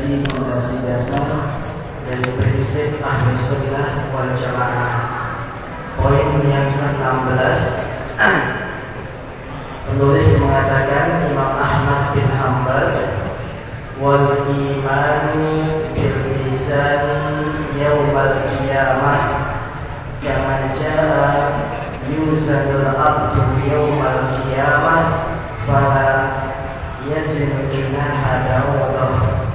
fondasi dasar dari prinsip Ahlu Sunnah wal Jamaah. Poin yang ke-16, penulis mengatakan Imam Ahmad bin Hanbal wal imani bil mizani yaumal qiyamah kama jaa yuzanul abdu yaumal qiyamah fala yazinu junaha dawudah.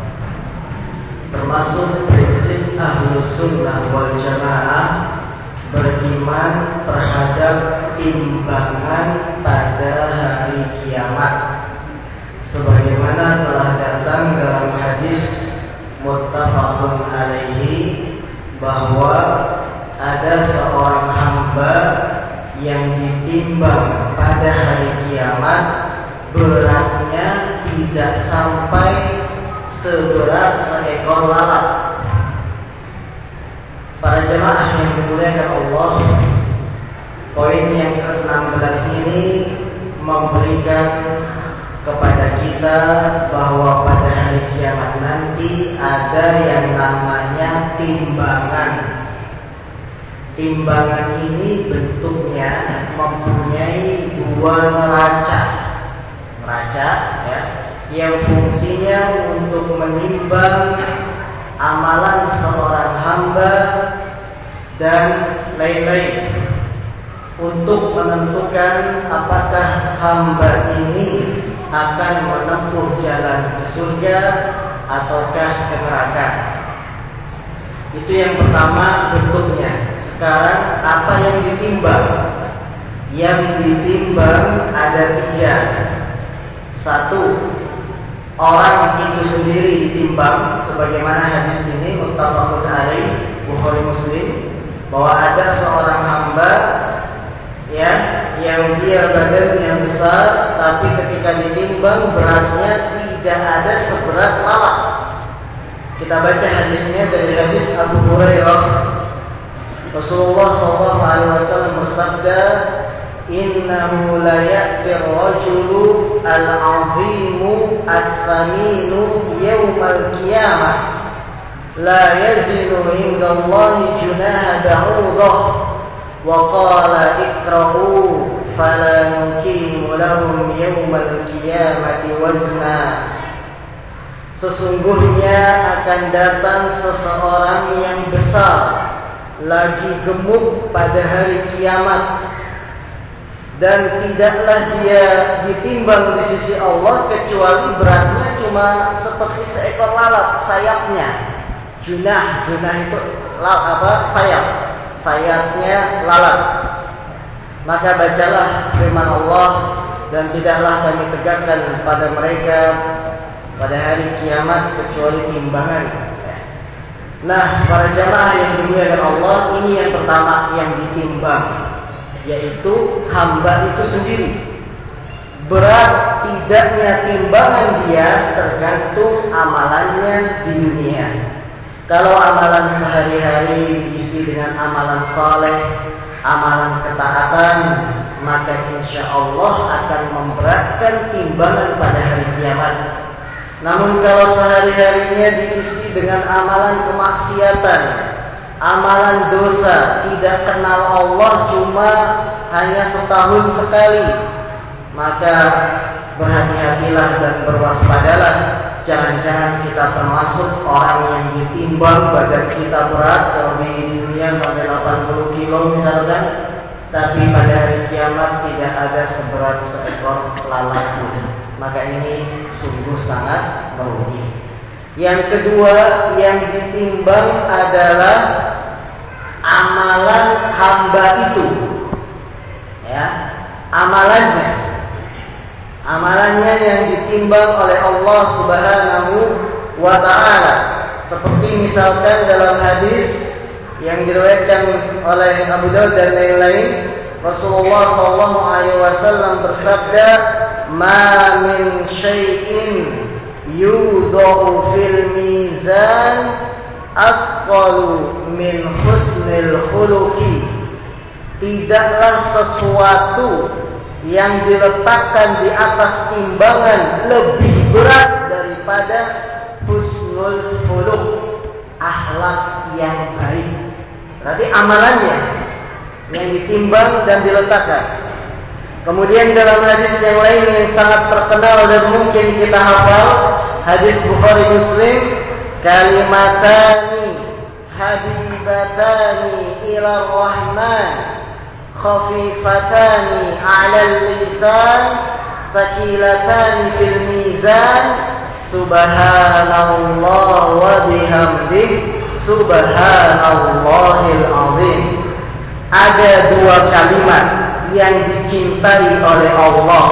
Termasuk prinsip Ahlu Sunnah wal Jamaah beriman terhadap timbangan pada hari kiamat, sebagaimana telah datang dalam hadis muttafaqun alaihi bahwa ada seorang hamba yang ditimbang pada hari kiamat, beratnya tidak sampai seberat seekor lalat. Para jemaah yang dimuliakan Allah, poin yang ke-16 ini memberikan kepada kita bahwa pada hari kiamat nanti ada yang namanya timbangan. Timbangan ini bentuknya mempunyai dua neraca ya, yang fungsinya untuk menimbang amalan seorang hamba dan lain-lain, untuk menentukan apakah hamba ini akan menempuh jalan ke surga ataukah ke neraka. Itu yang pertama bentuknya. Sekarang apa yang ditimbang? Yang ditimbang ada tiga. Satu, orang itu sendiri ditimbang, sebagaimana hadis ini muttafaqun alaih Bukhari Muslim, bahwa ada seorang hamba ya yang dia badannya besar, tapi ketika ditimbang beratnya tidak ada seberat lalat. Kita baca hadisnya dari hadis Abu Hurairah. Rasulullah SAW bersabda, innahu la ya'ti ar-rajulu al-'azimu as-saminu yawmal qiyamah la yazinu 'inda Allahi junaha ba'udah wa qala ikra'u fala nuqimu lahum yawmal qiyamati wazna. Sesungguhnya akan datang seseorang yang besar lagi gemuk pada hari kiamat, dan tidaklah dia ditimbang di sisi Allah kecuali beratnya cuma seperti seekor lalat sayapnya. Junah itu sayapnya lalat. Maka bacalah firman Allah, dan tidaklah kami tegakkan pada mereka pada hari kiamat kecuali timbangan. Nah, para jamaah yang dimuliakan Allah, ini yang pertama yang ditimbang, yaitu hamba itu sendiri. Berat tidaknya timbangan dia tergantung amalannya di dunia. Kalau amalan sehari-hari diisi dengan amalan saleh, amalan ketaatan, maka insya Allah akan memberatkan timbangan pada hari kiamat. Namun kalau sehari-harinya diisi dengan amalan kemaksiatan, amalan dosa, tidak kenal Allah, cuma hanya setahun sekali, maka berhati-hatilah dan berwaspadalah. Jangan-jangan kita termasuk orang yang ditimbang badan kita berat, kalau di dunia sampai 80 kilo misalkan, tapi pada hari kiamat tidak ada seberat seekor lalat pun. Maka ini sungguh sangat merugi. Yang kedua yang ditimbang adalah amalan hamba itu, ya, amalannya yang ditimbang oleh Allah Subhanahu wa ta'ala. Seperti misalkan dalam hadis yang diriwayatkan oleh Abu Daud dan lain-lain, Rasulullah SAW bersabda, ma min syai'in yudau fil mizan asqalu min husnil khuluqi. Tidaklah sesuatu yang diletakkan di atas timbangan lebih berat daripada husnul husnul khuluq, akhlak yang baik. Berarti amalannya yang ditimbang dan diletakkan. Kemudian dalam hadis yang lain yang sangat terkenal dan mungkin kita hafal, hadis Bukhari Muslim, kalimatani habibatani ila rahman khafifatani 'alal lisan sakilatani fil mizan subhanallah wa bihamdihi subhanallahil azim. Ada dua kalimat yang dicintai oleh Allah,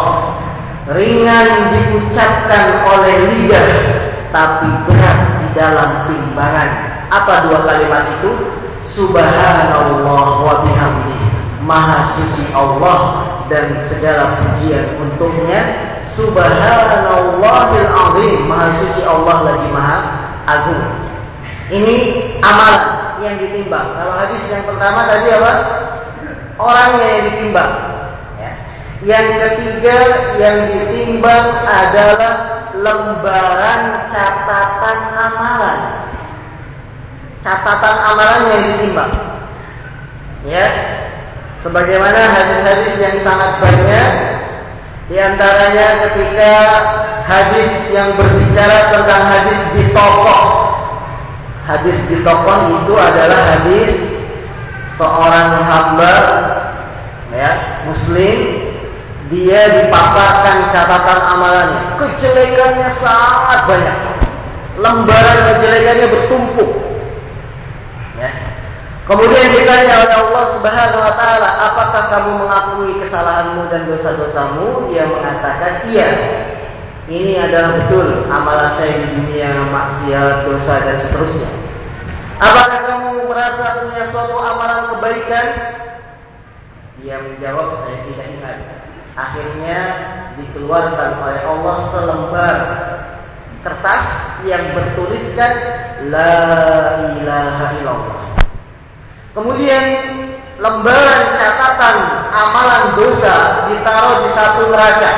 ringan diucapkan oleh lidah, tapi berat di dalam timbangan. Apa dua kalimat itu? Subhanallah wa bihamdihi, maha suci Allah dan segala pujian untuknya. Subhanallahil azim, maha suci Allah lagi maha agung. Ini amalan yang ditimbang. Kalau hadis yang pertama tadi apa? Orangnya yang ditimbang. Ya. Yang ketiga yang ditimbang adalah lembaran catatan amalan. Catatan amalan yang ditimbang. Ya. Sebagaimana hadis-hadis yang sangat banyak, di antaranya ketika hadis yang berbicara tentang hadis bitokoh. Hadis bitokoh itu adalah hadis seorang hamba, ya, muslim, dia dipaparkan catatan amalannya. Kejelekannya sangat banyak, lembaran kejelekannya bertumpuk. Ya. Kemudian ditanya oleh Allah Subhanahu Wa Taala, apakah kamu mengakui kesalahanmu dan dosa-dosamu? Dia mengatakan, iya. Ini adalah betul amalan saya di dunia, maksiat, dosa dan seterusnya. Apakah kamu merasa punya suatu amalan kebaikan? Dia menjawab, saya tidak ingat. Akhirnya dikeluarkan oleh Allah selembar kertas yang bertuliskan La ilaha illallah. Kemudian lembaran catatan amalan dosa ditaruh di satu neraca.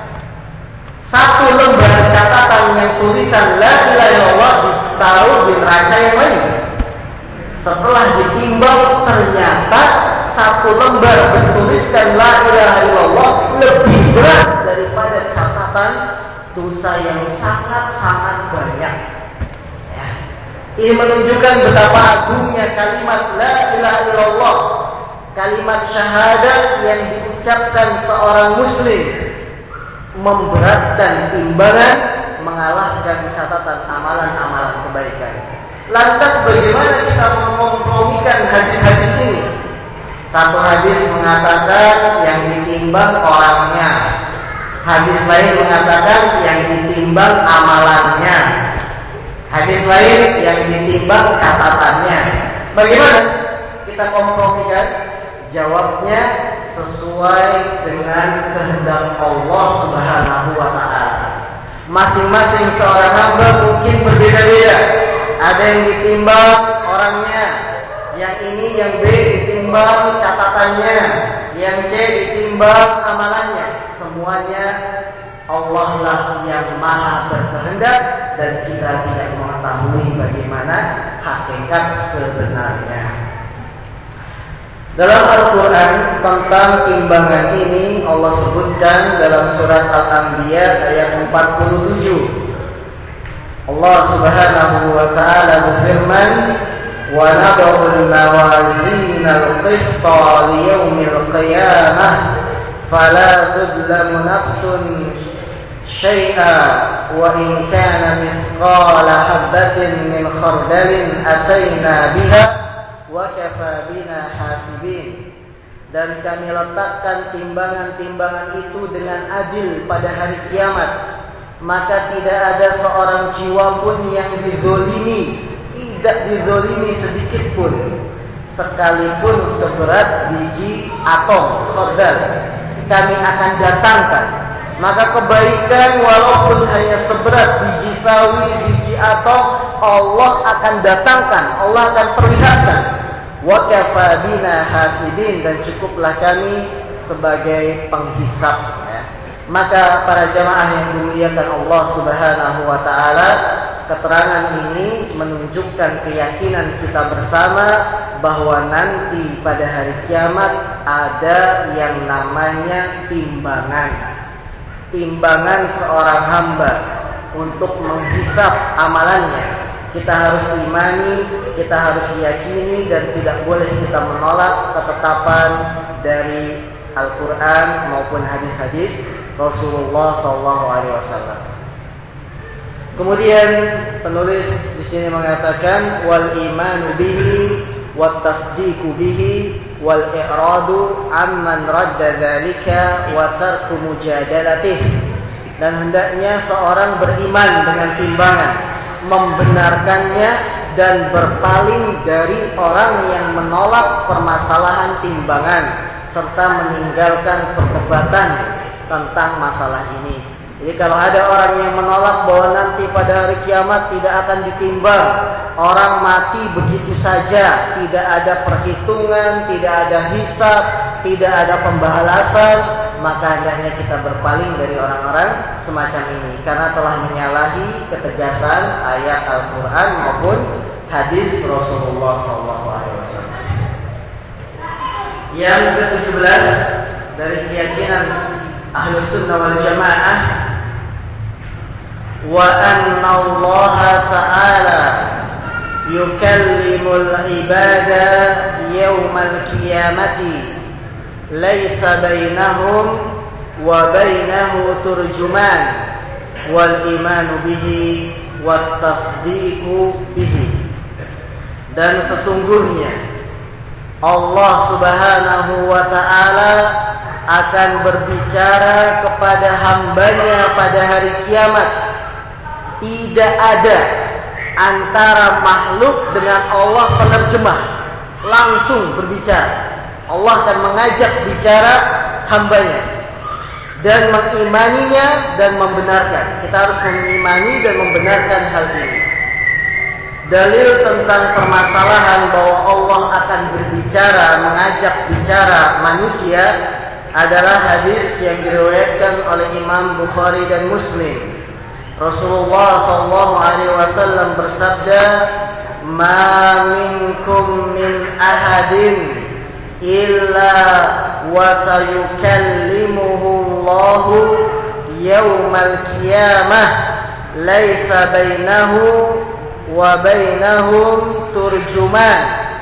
Satu lembar catatan yang tulisan La ilaha illallah ditaruh di neraca yang lain. Setelah ditimbang, ternyata satu lembar bertuliskan La ilaha illallah lebih berat daripada catatan dosa yang sangat-sangat banyak. Ya. Ini menunjukkan betapa agungnya kalimat La ilaha illallah, kalimat syahadat yang diucapkan seorang muslim, memberatkan timbangan, mengalahkan catatan amalan-amalan kebaikan. Lantas bagaimana kita mengkompromikan hadis-hadis ini? Satu hadis mengatakan yang ditimbang orangnya, hadis lain mengatakan yang ditimbang amalannya, hadis lain yang ditimbang catatannya. Bagaimana kita kompromikan? Jawabnya sesuai dengan kehendak Allah Subhanahu wa Ta'ala. Masing-masing seorang hamba mungkin berbeda-beda. Ada yang ditimbang orangnya, yang ini, yang B ditimbang catatannya, yang C ditimbang amalannya. Semuanya Allah lah yang maha berkehendak, dan kita tidak mengetahui bagaimana hakikat sebenarnya. Dalam Al-Quran tentang timbangan ini Allah sebutkan dalam surat Al-Anbiya ayat 47. Allah Subhanahu wa Ta'ala berfirman, "Wa nad'ul mawazinal qista liyaumil qiyamah fala tudlamu nafsun syai'a wa in kana mithqala habatin min khardalin ataina biha wa kafa bina hasibin." Dan kami letakkan timbangan-timbangan itu dengan adil pada hari kiamat, maka tidak ada seorang jiwa pun yang dizolimi, tidak dizolimi sedikit pun, sekalipun seberat biji atom khardal, kami akan datangkan. Maka kebaikan walaupun hanya seberat biji sawi, biji atom, Allah akan datangkan, Allah akan perlihatkan. Wa kafa bina hasibin, dan cukuplah kami sebagai penghisab. Maka para jamaah yang dimuliakan Allah Subhanahu wa Ta'ala, keterangan ini menunjukkan keyakinan kita bersama bahwa nanti pada hari kiamat ada yang namanya timbangan. Timbangan seorang hamba untuk menghisap amalannya. Kita harus imani, kita harus yakini, dan tidak boleh kita menolak ketetapan dari Al-Quran maupun hadis-hadis Rasulullah SAW. Kemudian penulis di sini mengatakan wal imanu bihi wat tasdiqu bihi wal i'radu amman radda dzalika wa tarku mujadalatih. Dan hendaknya seorang beriman dengan timbangan, membenarkannya dan berpaling dari orang yang menolak permasalahan timbangan serta meninggalkan perdebatan tentang masalah ini. Jadi kalau ada orang yang menolak bahwa nanti pada hari kiamat tidak akan ditimbang, orang mati begitu saja, tidak ada perhitungan, tidak ada hisab, tidak ada pembalasan, maka hendaknya kita berpaling dari orang-orang semacam ini karena telah menyalahi ketegasan ayat Al-Quran maupun hadis Rasulullah SAW. Yang ke-17 dari keyakinan Ahlus Sunnah wal Jamaah, wa anna Allah Ta'ala yukallimul ibada yawmal qiyamati laisa bainahum wa bainahu turjuman wal imanu bihi wat tasdiqu bihi. Dan sesungguhnya Allah Subhanahu wa Ta'ala akan berbicara kepada hambanya pada hari kiamat. Tidak ada antara makhluk dengan Allah penerjemah, langsung berbicara. Allah akan mengajak bicara hambanya dan mengimaninya dan membenarkan. Kita harus mengimani dan membenarkan hal ini. Dalil tentang permasalahan bahwa Allah akan berbicara, mengajak bicara manusia adalah hadis yang diriwayatkan oleh Imam Bukhari dan Muslim. Rasulullah SAW bersabda, "Ma minkum min ahadin illa wa sayukallimuhu Allahu yawmal qiyamah laisa bainahu wa bainahum turjuman."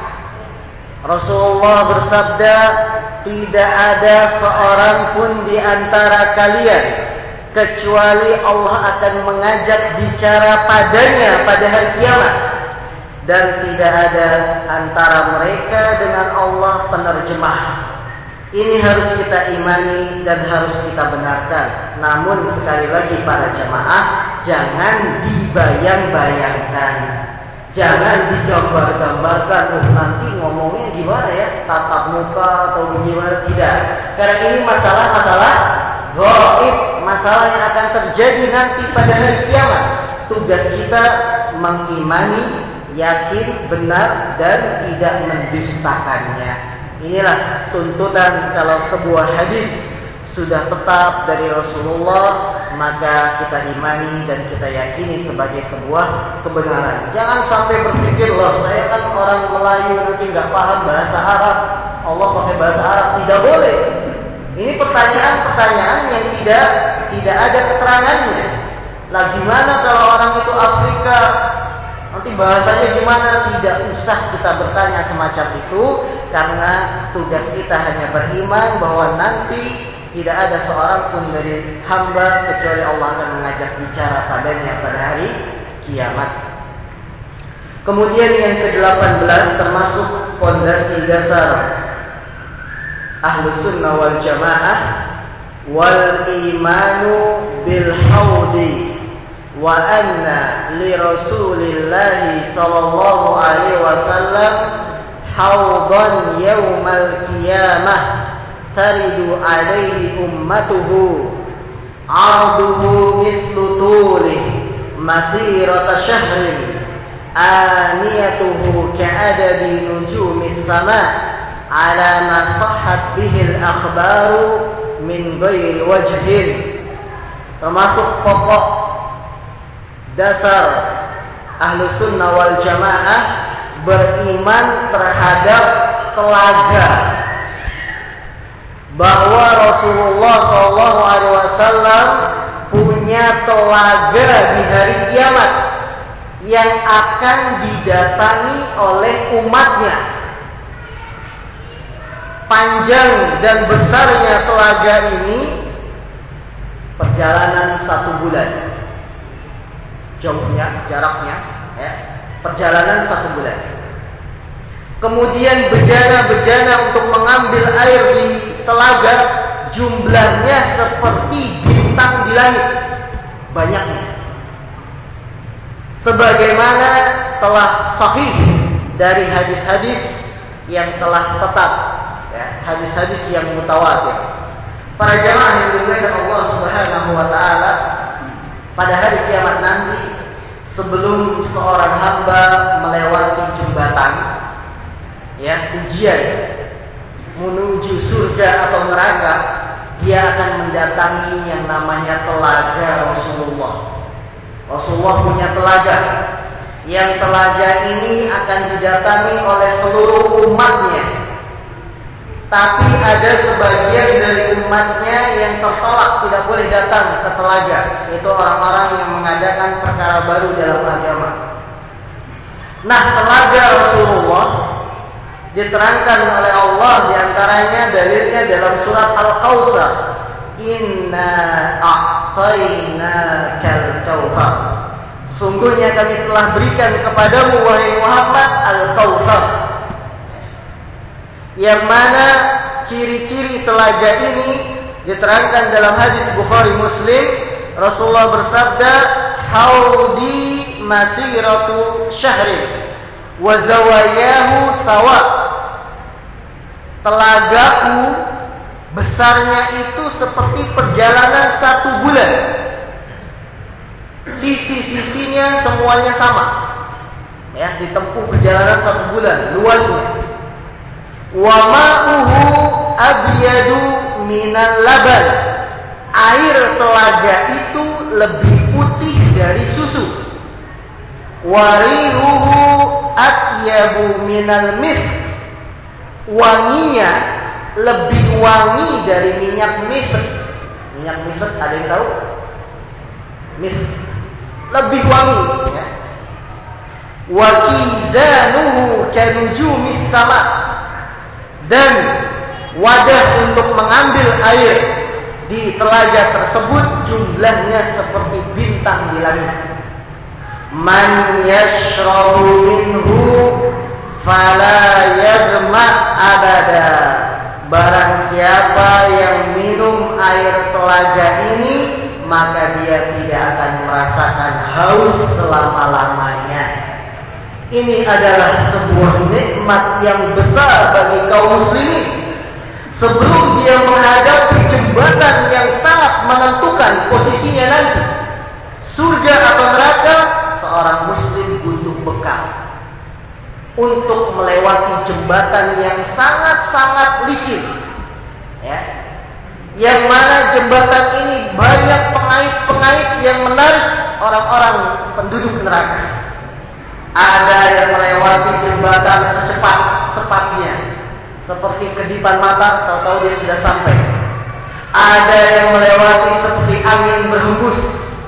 Rasulullah bersabda, tidak ada seorang pun di antara kalian kecuali Allah akan mengajak bicara padanya pada hari kiamat, dan tidak ada antara mereka dengan Allah penerjemah. Ini harus kita imani dan harus kita benarkan. Namun sekali lagi para jamaah, jangan dibayang-bayangkan, jangan digambar-gambarkan. Nanti ngomongnya gimana ya, tatap muka atau gimana? Tidak, karena ini masalah-masalah gaib, masalah yang akan terjadi nanti pada hari kiamat. Tugas kita mengimani, yakin, benar, dan tidak mendustakannya. Inilah tuntutan kalau sebuah hadis sudah tetap dari Rasulullah, maka kita imani dan kita yakini sebagai sebuah kebenaran. Jangan sampai berpikir, loh saya kan orang Melayu nanti nggak paham bahasa Arab, Allah pakai bahasa Arab. Tidak boleh. Ini pertanyaan-pertanyaan yang tidak ada keterangannya. Lah gimana kalau orang itu Afrika, nanti bahasanya gimana? Tidak usah kita bertanya semacam itu, karena tugas kita hanya beriman bahwa nanti tidak ada seorang pun dari hamba kecuali Allah akan mengajak bicara padanya pada hari kiamat. Kemudian yang ke-18 termasuk pondasi dasar Ahlus Sunnah wal Jamaah, wal imanu bil haudi wa anna li Rasulillahi sallallahu alaihi wasallam haudan yaumal qiyamah taridu alaihi ummatuhu arduhu mislu tulih masirata syahrin aniyatuhu ka'adadi nujumis sama' ala ma sahhat bihil akhbaru min ghairi wajhin. Termasuk pokok dasar Ahlus Sunnah wal Jamaah beriman terhadap telaga, bahwa Rasulullah SAW punya telaga di hari kiamat yang akan didatangi oleh umatnya. Panjang dan besarnya telaga ini perjalanan 1 bulan. Jauhnya, jaraknya, ya, perjalanan 1 bulan. Kemudian bejana-bejana untuk mengambil air di telaga jumlahnya seperti bintang di langit, banyaknya. Sebagaimana telah sahih dari hadis-hadis yang telah tetap, ya, hadis-hadis yang mutawatir. Para jamaah yang dimuliakan Allah Subhanahu wa taala, pada hari kiamat nanti, sebelum seorang hamba melewati jembatan, ya, ujian menuju surga atau neraka, dia akan mendatangi yang namanya telaga Rasulullah. Rasulullah punya telaga. Yang telaga ini akan didatangi oleh seluruh umatnya. Tapi ada sebagian dari umatnya yang tertolak, tidak boleh datang ke telaga. Itu orang-orang yang mengadakan perkara baru dalam agama. Nah, telaga Rasulullah diterangkan oleh Allah, diantaranya dalilnya dalam surat Al-Kautsar, Inna a'tainakal kautsar. Sungguhnya kami telah berikan kepadamu wahai Muhammad Al-Kautsar. Yang mana ciri-ciri telaga ini diterangkan dalam hadis Bukhari Muslim. Rasulullah bersabda, haudi masiratu syahrin wa zawayahu sawa. Telagaku besarnya itu seperti perjalanan 1 bulan. Sisi-sisinya semuanya sama, ya, ditempuh perjalanan 1 bulan luasnya. Wa ma'uhu abyadu minal laban. Air telaga itu lebih putih dari susu. Warihuhu atyabu minal misk. Wanginya lebih wangi dari minyak misk. Minyak misk ada yang tahu? Misk lebih wangi, ya. Wa kizanuhu kanujumis sama. Dan wadah untuk mengambil air di telaga tersebut jumlahnya seperti bintang di langit. Man yashrabu minhu fala yadma abada. Barang siapa yang minum air telaga ini, maka dia tidak akan merasakan haus selama-lamanya. Ini adalah sebuah nikmat yang besar bagi kaum muslimin. Sebelum dia menghadapi jembatan yang sangat menentukan posisinya nanti, surga atau neraka, seorang muslim butuh bekal untuk melewati jembatan yang sangat-sangat licin, ya. Yang mana jembatan ini banyak pengait-pengait yang menarik orang-orang penduduk neraka. Ada yang melewati jembatan secepat-cepatnya, seperti kedipan mata, tahu-tahu dia sudah sampai. Ada yang melewati seperti angin berhembus,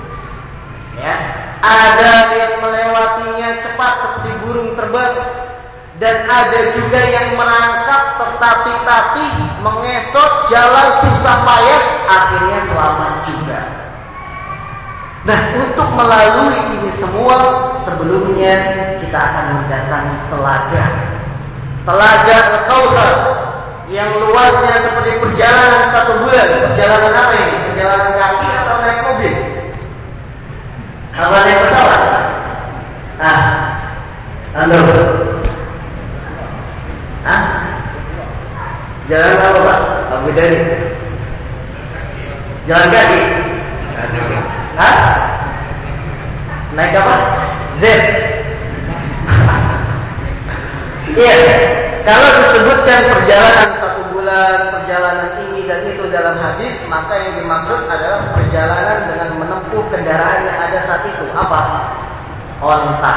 ya. Ada yang melewatinya cepat seperti burung terbang. Dan ada juga yang merangkak tertatih-tatih, mengesot jalan susah payah, akhirnya selamat juga. Nah, untuk melalui ini semua, sebelumnya kita akan mendatangi telaga. Telaga Al-Kautsar yang luasnya seperti perjalanan 1 bulan. Perjalanan apa ini? Perjalanan kaki atau naik mobil? Apa naik pesawat? Jalan apa, Pak? Abu Dhani. Jalan kaki. Naik apa? Z. Iya. Kalau disebutkan perjalanan 1 bulan, perjalanan ini dan itu dalam hadis, maka yang dimaksud adalah perjalanan dengan menempuh kendaraan yang ada saat itu. Apa? onta.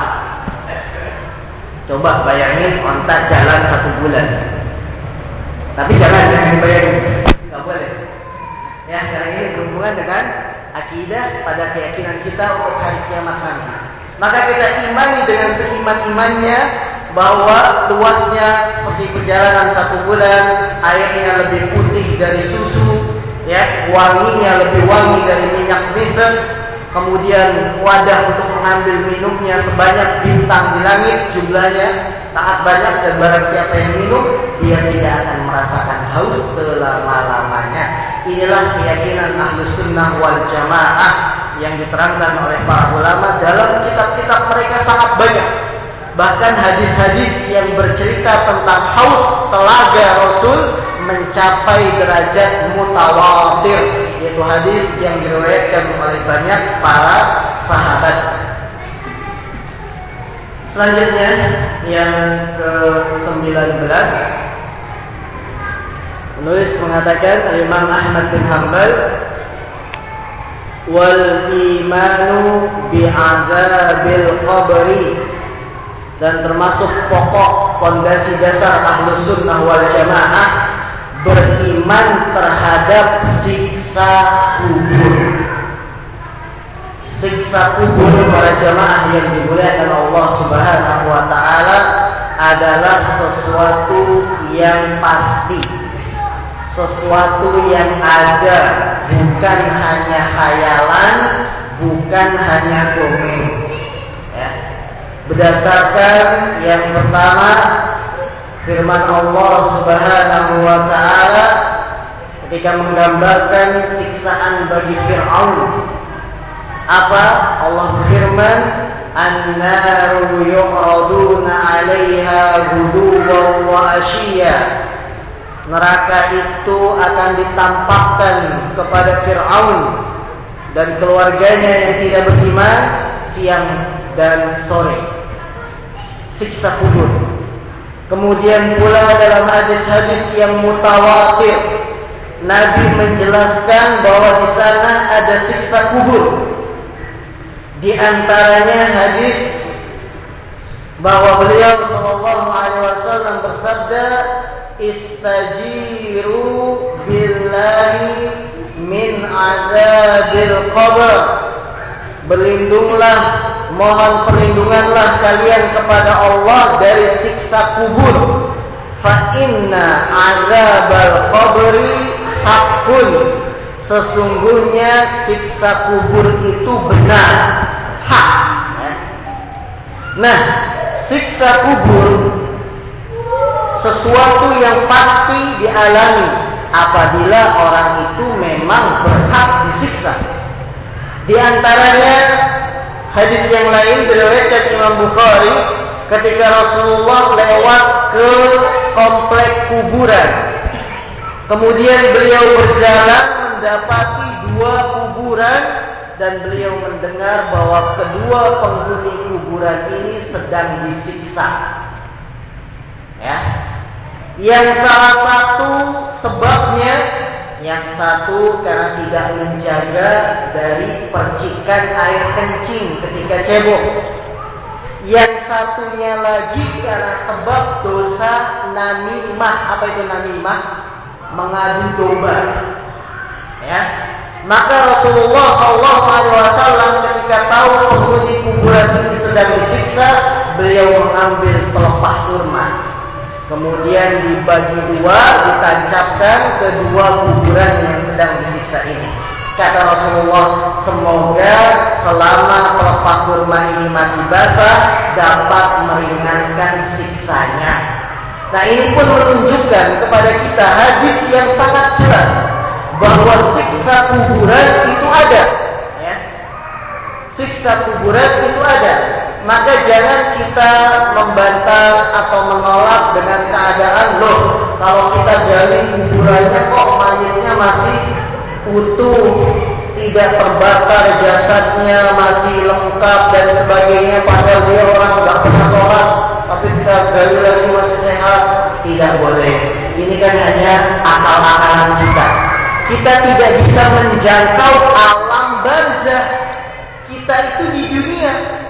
Coba bayangin onta jalan 1 bulan. Tapi jangan dibayangin, nggak boleh. Ya, karena ini berhubungan dengan akidah pada keyakinan kita untuk hari kiamat nanti. Maka kita imani dengan seiman-imannya bahwa luasnya seperti perjalanan 1 bulan, airnya lebih putih dari susu, ya, wanginya lebih wangi dari minyak besek, kemudian wadah untuk mengambil minumnya sebanyak bintang di langit, jumlahnya sangat banyak, dan barang siapa yang minum dia tidak akan merasakan haus selama-lamanya. Inilah keyakinan Ahlus Sunnah wal Jamaah yang diterangkan oleh para ulama dalam kitab-kitab mereka sangat banyak. Bahkan hadis-hadis yang bercerita tentang haud telaga Rasul mencapai derajat mutawatir, yaitu hadis yang diriwayatkan oleh banyak para sahabat. Selanjutnya yang ke-19, penulis mengatakan Imam Ahmad bin Hanbal, wal imanu bi'adzabil qabri, dan termasuk pokok fondasi dasar Ahlus Sunnah wal Jamaah beriman terhadap siksa kubur. Siksa kubur para jamaah yang dimuliakan Allah Subhanahu wa taala adalah sesuatu yang pasti, sesuatu yang ada, bukan hanya khayalan, bukan hanya dongeng. Ya. Berdasarkan yang pertama, firman Allah Subhanahu wa taala ketika menggambarkan siksaan bagi Fir'aun. Apa? Allah berfirman, "An-naru yu'raduna 'alaiha ghuduwan wa 'ashiyya." Neraka itu akan ditampakkan kepada Fir'aun dan keluarganya yang tidak beriman siang dan sore. Siksa kubur. Kemudian pula dalam hadis-hadis yang mutawatir, Nabi menjelaskan bahwa di sana ada siksa kubur. Di antaranya hadis bahwa beliau sallallahu alaihi wasallam bersabda, "Istajiru billahi min azabil qabr." Berlindunglah, mohon perlindunganlah kalian kepada Allah dari siksa kubur. Fa inna azabal qabri haqqun. Sesungguhnya siksa kubur itu benar, hak. Nah, siksa kubur sesuatu yang pasti dialami apabila orang itu memang berhak disiksa. Di antaranya hadis yang lain diriwayatkan Imam Bukhari ketika Rasulullah lewat ke komplek kuburan. Kemudian beliau berjalan mendapati 2 kuburan dan beliau mendengar bahwa kedua penghuni kuburan ini sedang disiksa. Ya. Yang salah satu sebabnya, yang satu karena tidak menjaga dari percikan air kencing ketika cebok. Yang satunya lagi karena sebab dosa namimah. Apa itu namimah? Mengadu domba. Ya. Maka Rasulullah SAW ketika tahu penghuni kuburan ini sedang disiksa, beliau mengambil pelepah kurma. Kemudian dibagi 2, ditancapkan ke 2 kuburan yang sedang disiksa ini. Kata Rasulullah, semoga selama pelepah kurma ini masih basah dapat meringankan siksanya. Nah, ini pun menunjukkan kepada kita hadis yang sangat jelas bahwa siksa kuburan itu ada. Ya. Siksa kuburan itu ada. Maka jangan kita membantah atau menolak dengan keadaan, loh, kalau kita gali kuburannya kok mayatnya masih utuh, tidak terbakar, jasadnya masih lengkap dan sebagainya, padahal dia orang nggak pernah sholat, tapi kita gali lagi masih sehat. Tidak boleh. Ini kan hanya akal-akalan kita. Kita tidak bisa menjangkau alam barzah. Kita itu di dunia. Yang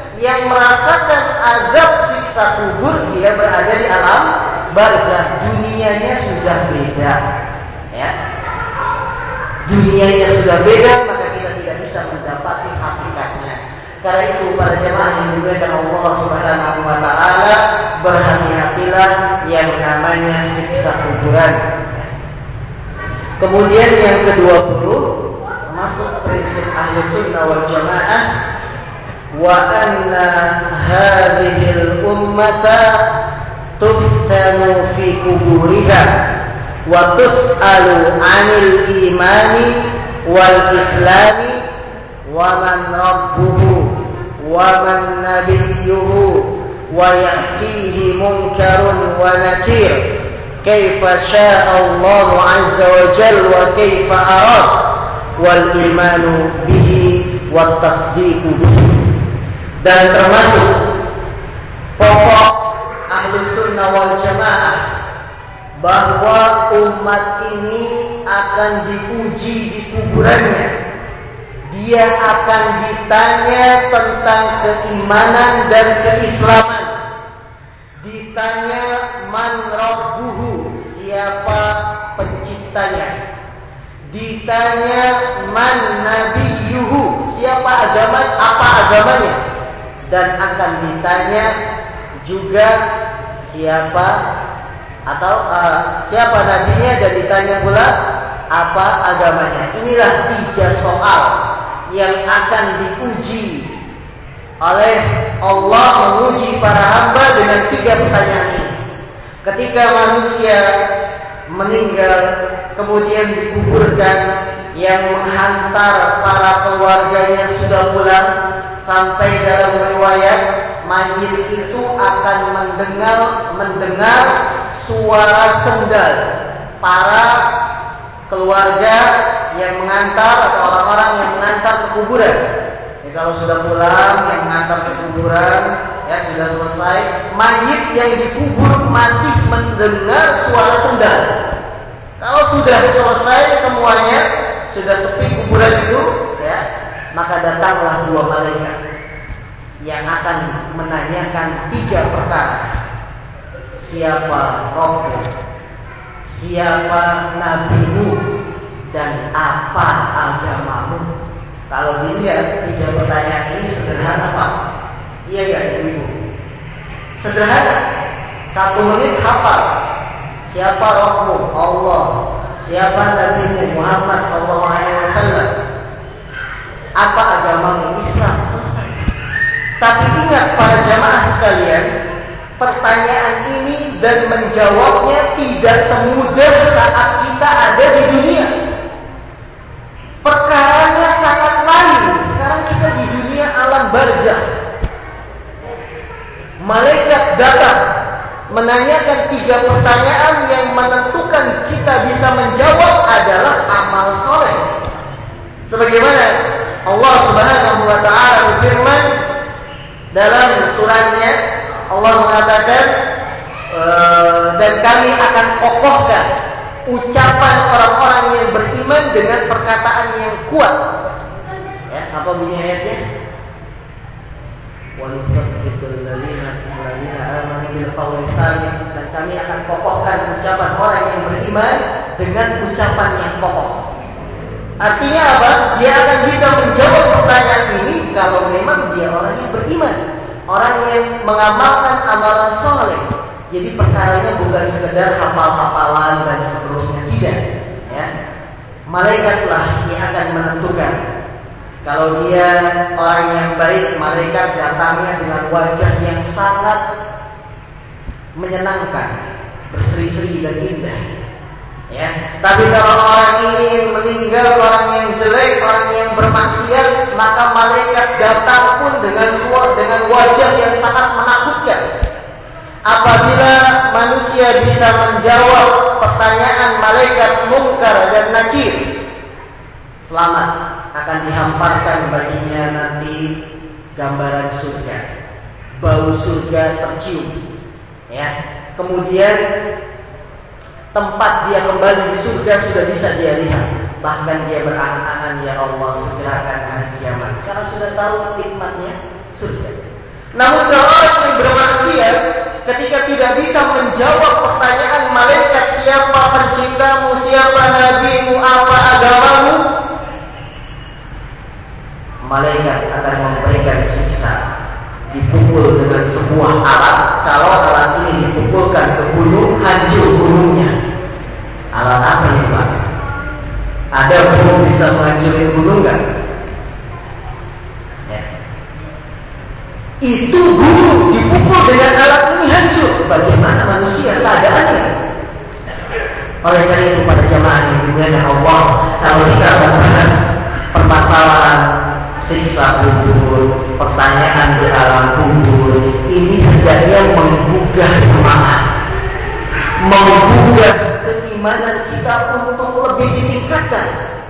yang merasakan azab siksa kubur dia berada di alam barzakh. Dunianya sudah beda, ya. Dunianya sudah beda, maka kita tidak bisa mendapati hakikatnya. Karena itu para jemaah yang dimuliakan Allah Subhanahu wa taala, berhati-hatilah yang namanya siksa kuburan. Kemudian yang ke-20, masuk prinsip Ahlussunnah wal Jamaah, wa anna hadhihi al-ummata tuftanu fi kuburiha wa tus'alu 'anil imani wal islami wa man rabbuhu wa man nabiyyuhu wa ya'tihi munkarun wa nakir kaifa syaa Allah 'azza wa jalla wa kaifa arad wal imanu bihi wat tasdiqu bihi. Dan termasuk pokok Ahlussunnah wal Jamaah bahwa umat ini akan diuji di kuburannya. Dia akan ditanya tentang keimanan dan keislaman. Ditanya man rabbuhu, siapa penciptanya. Ditanya man nabiyyuhu, siapa apa agamanya. Dan akan ditanya juga siapa nabinya, dan ditanya pula apa agamanya. Inilah 3 soal yang akan diuji oleh Allah, menguji para hamba dengan 3 pertanyaan ini. Ketika manusia meninggal kemudian dikuburkan, yang menghantar para keluarganya sudah pulang, sampai dalam riwayat mayit itu akan mendengar suara sendal para keluarga yang mengantar atau orang-orang yang mengantar ke kuburan. Ya, kalau sudah pulang yang mengantar ke kuburan, ya sudah selesai, mayit yang dikubur masih mendengar suara sendal. Kalau sudah selesai semuanya, sudah sepi kuburan itu, ya, maka datanglah 2 malaikat yang akan menanyakan 3 perkara. Siapa Rabbmu, siapa nabimu, dan apa agamamu. Kalau dilihat 3 pertanyaan ini sederhana, Pak. Iya gak ibu? Sederhana. 1 menit hafal. Siapa Rabbmu? Allah. Siapa nabimu? Muhammad SAW. Apa agamamu? Islam. Selesai. Tapi ingat para jamaah sekalian, pertanyaan ini dan menjawabnya tidak semudah saat kita ada di dunia. Perkaranya sangat lain. Sekarang kita di dunia alam barzakh. Malaikat datang menanyakan 3 pertanyaan yang menentukan kita bisa menjawab adalah amal soleh. Sebagaimana Allah Subhanahu wa taala berfirman dalam surahnya, Allah mengatakan, dan kami akan kokohkan ucapan orang-orang yang beriman dengan perkataan yang kuat. Ya, apa bunyi ayatnya? Dan kami akan kokohkan ucapan orang yang beriman dengan ucapan yang kokoh. Artinya apa? Dia akan bisa menjawab pertanyaan ini kalau memang dia orang yang beriman, orang yang mengamalkan amalan soleh. Jadi perkaranya bukan sekedar hafal-hafalan dan seterusnya, tidak. Ya, malaikatlah yang akan menentukan. Kalau dia orang yang baik, malaikat datangnya dengan wajah yang sangat menyenangkan, berseri-seri dan indah. Ya, tapi kalau orang ini yang meninggal, orang yang jelek, orang yang bermaksiat, maka malaikat datang pun dengan wajah yang sangat menakutkan. Apabila manusia bisa menjawab pertanyaan malaikat Munkar dan Nakir, selamat, akan dihamparkan baginya nanti gambaran surga, bau surga tercium. Ya, kemudian tempat dia kembali di surga sudah bisa dia lihat. Bahkan dia berangan-angan, ya Allah segerakan hari kiamat, karena sudah tahu nikmatnya surga. Namun kalau orang yang bermaksiat ketika tidak bisa menjawab pertanyaan malaikat, siapa penciptamu, siapa nabimu, apa agamamu, malaikat akan memberikan siksa, dipukul dengan sebuah alat. Kalau alat ini dipukulkan ke gunung, hancur gunungnya. Alat apa ini, Pak? Ada gunung bisa menghancurin gunung nggak? Ya. Itu gunung dipukul dengan alat ini hancur. Bagaimana manusia keadaannya? Oleh karena itu pada jamaah yang dimuliakan Allah, kalau kita membahas permasalahan siksa kubur, pertanyaan di alam kubur, ini hendaknya menggugah semangat, menggugah keimanan kita untuk lebih ditingkatkan.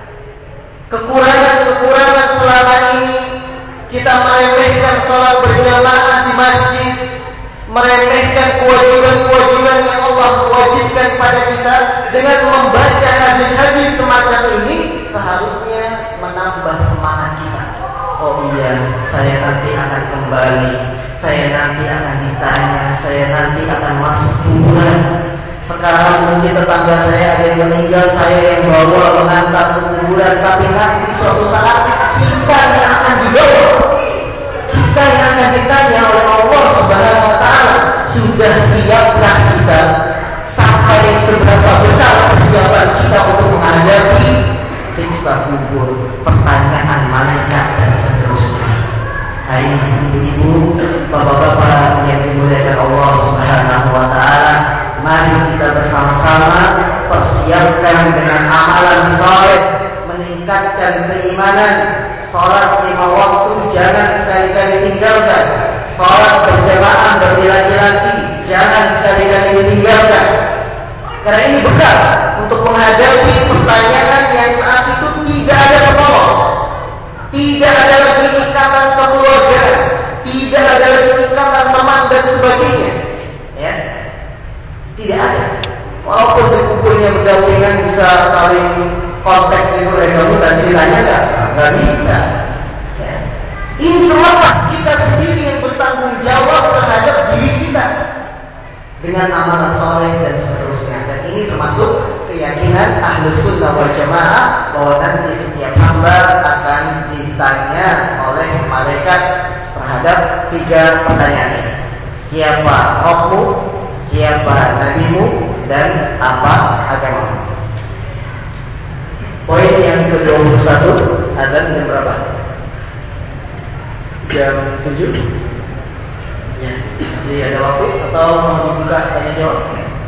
Kekurangan selama ini kita meremehkan sholat berjamaah di masjid, meremehkan kewajiban-kewajiban yang Allah wajibkan pada kita. Dengan membaca hadis-hadis semacam ini seharusnya menambah semangat kita. Oh iya, saya nanti akan kembali, saya nanti akan ditanya, saya nanti akan masuk kuburan. Sekarang mungkin tetangga saya ada yang meninggal, saya yang bawa mengantar ke kuburan, tapi nanti suatu saat kita yang akan dibawa, kita yang akan ditanya oleh Allah Subhanahu wa Ta'ala. Sudah siapkah kita? Sampai seberapa besar persiapan kita untuk menghadapi siksa kubur, pertanyaan malaikat dan seterusnya. Nah, ini ibu-ibu, bapak-bapak yang dimuliakan Allah Subhanahu wa Ta'ala, mari kita bersama-sama persiapkan dengan amalan saleh, meningkatkan keimanan. Salat 5 waktu jangan sekali-kali tinggalkan. Salat berjamaah berlaki-laki jangan sekali-kali ditinggalkan. Karena ini bekal untuk menghadapi pertanyaan yang saat itu tidak ada penolong, tidak ada lagi ikatan kekeluargaan, tidak ada lagi ikatan teman dan sebagainya. Ya, tidak ada. Walaupun dikumpulnya berdampingan bisa saling kontak itu kamu dan ditanya nggak bisa. Ya. Ini terlepas kita sendiri yang bertanggung jawab terhadap diri kita dengan amalan soleh dan seterusnya. Dan ini termasuk keyakinan Ahlus Sunnah wal Jamaah bahwa nanti setiap hamba akan ditanya oleh malaikat terhadap 3 pertanyaan ini. Siapa Rabbmu, siapa nabimu, dan apa agamamu. Poin yang ke-21, azan jam berapa? Jam 7? Ya, masih ada waktu atau mau dibuka tanya jawab?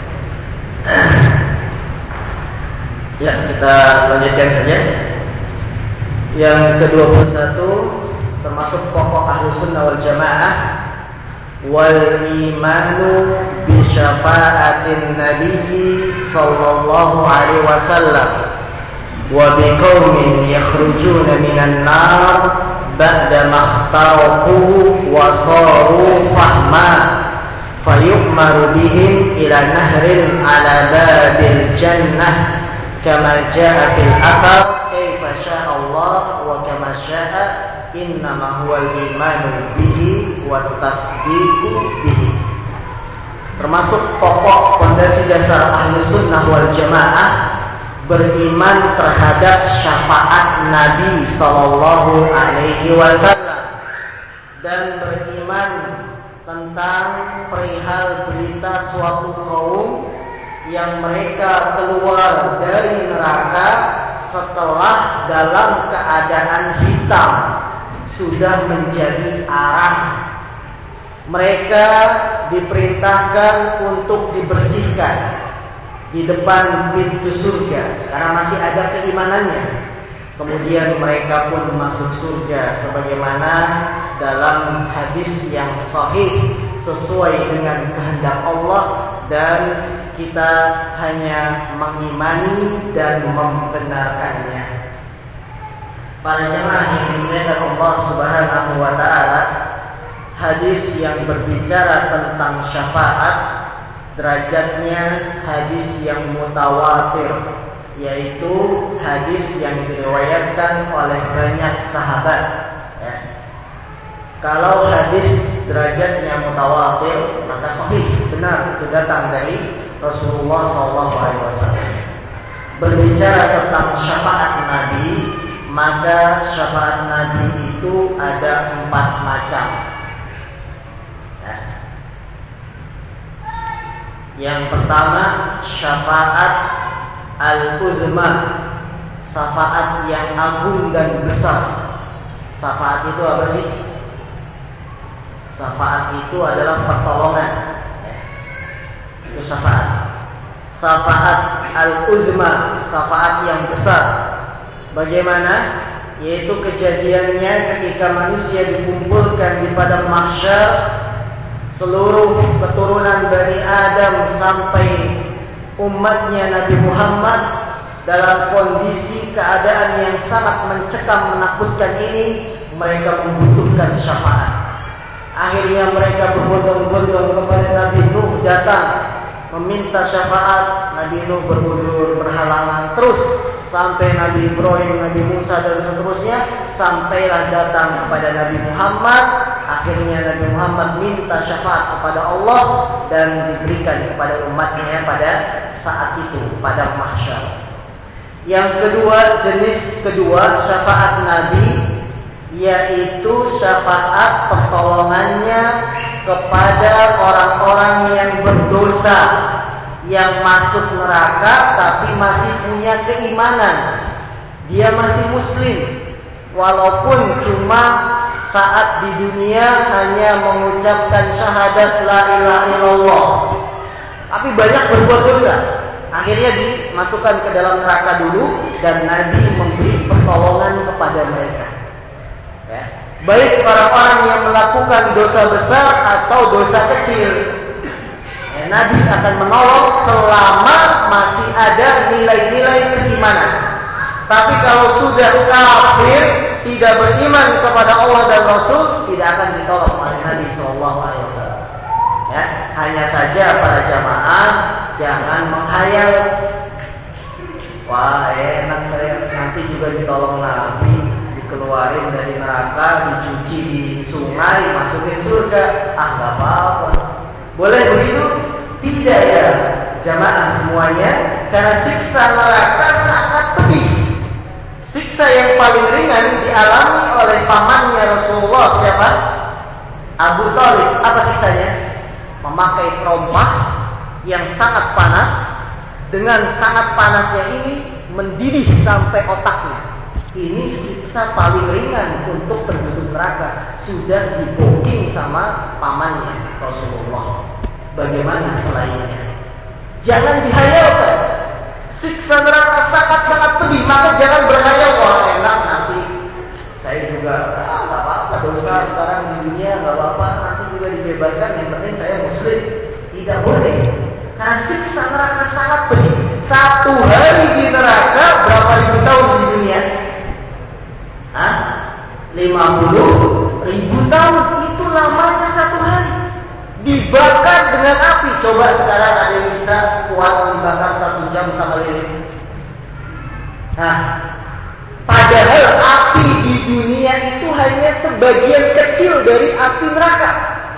Ya, kita lanjutkan saja. Yang ke-21 termasuk pokok Ahlus Sunnah wal Jamaah, wal imanu bi syafaatin nabiyyi sallallahu alaihi wasallam wa bi qaumin yakhrujuna minan nar ba'da mahtaraku wa saru fahma fayu'maru bihim ila nahrin ala babil jannah kama jaa fil athar kaifa syaa Allah wa kama syaa innama huwal imanu bihi wa tasdiqu bihi. Termasuk pokok fondasi dasar Ahlus Sunnah wal Jamaah beriman terhadap syafaat Nabi sallallahu alaihi wasallam dan beriman tentang perihal berita suatu kaum yang mereka keluar dari neraka setelah dalam keadaan hitam sudah menjadi arang. Mereka diperintahkan untuk dibersihkan di depan pintu surga karena masih ada keimanannya. Kemudian mereka pun masuk surga sebagaimana dalam hadis yang sahih sesuai dengan kehendak Allah, dan kita hanya mengimani dan membenarkannya. Para jemaah yang dimuliakan Allah Subhanahu wa Ta'ala, hadis yang berbicara tentang syafaat derajatnya hadis yang mutawatir, yaitu hadis yang diriwayatkan oleh banyak sahabat. Ya. Kalau hadis derajatnya mutawatir, maka sahih, benar itu datang dari Rasulullah SAW. Berbicara tentang syafaat Nabi, maka syafaat Nabi itu ada 4 macam. Yang pertama, syafaat al-uzma, syafaat yang agung dan besar. Syafaat itu apa sih? Syafaat itu adalah pertolongan. Itu syafaat. Syafaat al-uzma, syafaat yang besar. Bagaimana? Yaitu kejadiannya ketika manusia dikumpulkan di padang mahsyar, seluruh keturunan Bani Adam sampai umatnya Nabi Muhammad dalam kondisi keadaan yang sangat mencekam, menakutkan ini, mereka membutuhkan syafaat. Akhirnya mereka berbondong-bondong kepada Nabi Nuh datang meminta syafaat. Nabi Nuh berbundur berhalangan terus sampai Nabi Ibrahim, Nabi Musa dan seterusnya, sampailah datang kepada Nabi Muhammad. Akhirnya Nabi Muhammad minta syafaat kepada Allah dan diberikan kepada umatnya pada saat itu, pada mahsyar. Yang kedua, jenis kedua syafaat Nabi, yaitu syafaat pertolongannya kepada orang-orang yang berdosa, yang masuk neraka tapi masih punya keimanan. Dia masih muslim, walaupun cuma saat di dunia hanya mengucapkan syahadat la ilaha illallah, tapi banyak berbuat dosa. Akhirnya dimasukkan ke dalam neraka dulu, dan Nabi memberi pertolongan kepada mereka. Ya. Baik orang-orang yang melakukan dosa besar atau dosa kecil, Nabi akan menolong selama masih ada nilai-nilai keimanan. Tapi kalau sudah kafir, tidak beriman kepada Allah dan Rasul, tidak akan ditolong oleh Nabi SAW. Ya, hanya saja para jamaah jangan menghayal, wah enak saya nanti juga ditolong Nabi, dikeluarin dari neraka, dicuci di sungai, masukin surga. Nggak apa-apa. Boleh begitu? Tidak ya jamaah semuanya, karena siksa neraka sangat pedih. Siksa yang paling ringan dialami oleh pamannya Rasulullah, siapa? Abu Thalib. Apa siksanya? Memakai terompah yang sangat panas. Dengan sangat panasnya ini mendidih sampai otaknya. Ini siksa paling ringan untuk penduduk neraka. Sudah diboking sama pamannya Rasulullah. Bagaimana selainnya? Jangan dihayalkan. Siksa neraka sangat-sangat pedih. Maka jangan berhayal, wah enak nanti saya juga nggak apa-apa dosa sekarang di dunia, nggak apa-apa nanti juga dibebaskan, yang penting saya muslim. Tidak boleh. Karena siksa neraka sangat pedih. 1 hari di neraka berapa ribu tahun di dunia? 50.000 tahun. Itu lamanya 1 hari. Dibakar dengan api. Coba sekarang ada yang bisa kuat dibakar 1 jam sama lilin? Padahal api di dunia itu hanya sebagian kecil dari api neraka.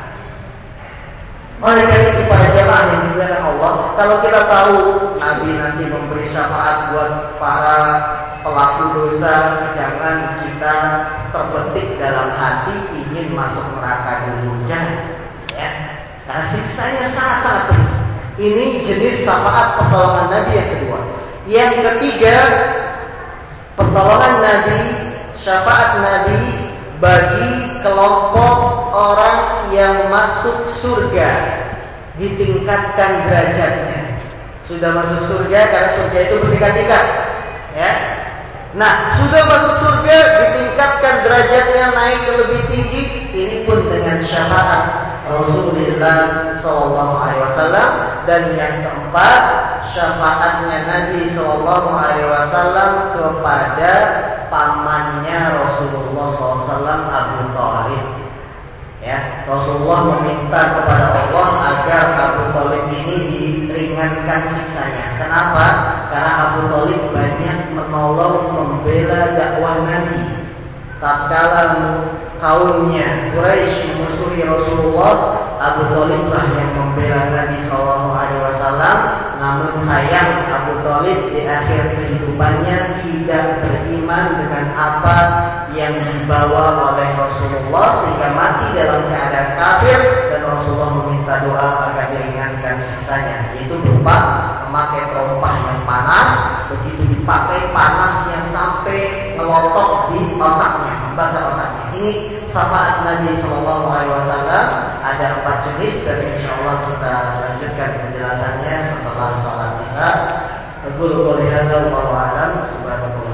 Oleh karena itu para jamaah yang dimuliakan Allah, kalau kita tahu Nabi nanti memberi syafaat buat para pelaku dosa, jangan kita terbetik dalam hati ingin masuk neraka dulu, jangan. Ya, karena siksanya sangat-sangat pedih. Ini jenis syafaat pertolongan Nabi yang kedua. Yang ketiga, pertolongan Nabi, syafaat Nabi bagi kelompok orang yang masuk surga, ditingkatkan derajatnya. Sudah masuk surga, karena surga itu bertingkat-tingkat, ya. Nah, sudah masuk surga, ditingkatkan derajatnya, naik ke lebih tinggi. Ini pun dengan syafaat Rasulullah SAW. Dan yang keempat, syafaatnya Nabi SAW kepada pamannya Rasulullah SAW, Abu Thalib. Ya, Rasulullah meminta kepada Allah agar Abu Thalib ini diringankan siksanya. Kenapa? Karena Abu Thalib banyak menolong, membela dakwah Nabi. Tatkala kaumnya Quraisy memusuhi Rasulullah, Abu Thalib lah yang membela Nabi SAW. Namun sayang Abu Thalib di akhir kehidupannya tidak beriman dengan apa yang dibawa oleh Rasulullah, sehingga mati dalam keadaan kafir, dan Rasulullah meminta doa agar diringankan siksanya, yaitu berupa memakai terompah yang panas. Begitu dipakai, panasnya sampai melotok di otaknya, membakar otaknya. Ini syafaat Nabi SAW. Ada 4 jenis, dan insya Allah kita lanjutkan penjelasannya setelah sholat isya. Aku qouli hadza wallahu a'lam. Subhanallah.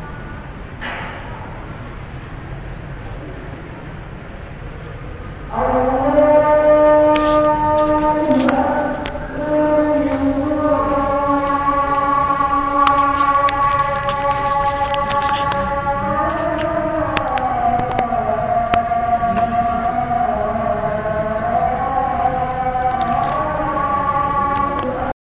Allah